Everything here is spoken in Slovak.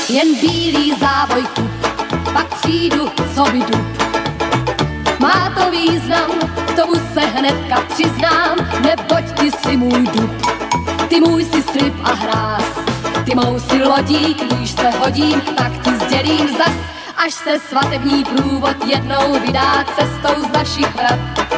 jen bílý závoj kup, pak přijdu, co by dub. Má to význam, k tomu se hnedka přiznám, neboť ty si můj dub. Ty můj si slib a hráz, ty mou si lodí, když se hodím, tak ti sdělím zas, až se svatební průvod jednou vydá cestou z našich vrat.